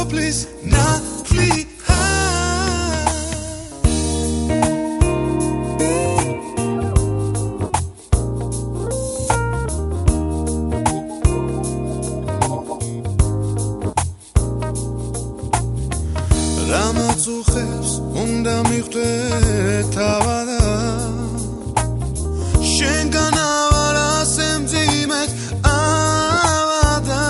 please ნათლი რამაც უხერს უნდა მიხვდე თავადა შენგან ავარ ასე მძიმედ ავადა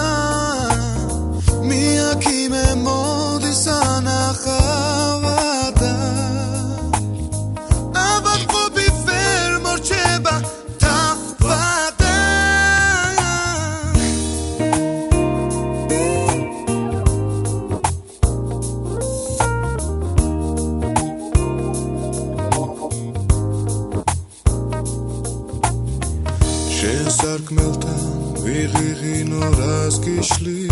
მიაქიმე მოდის ანახავადა აბად ყოფი ვერ მორჩება თავადა შენ სარკმელთან ვიღიღინო რას გიშლი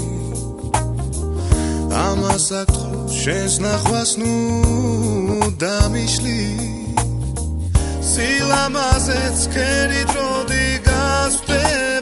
ამას აკთხო შენს ნახვას ნუ დამიშლი სილამაზეც ქერი დროდი გასვდე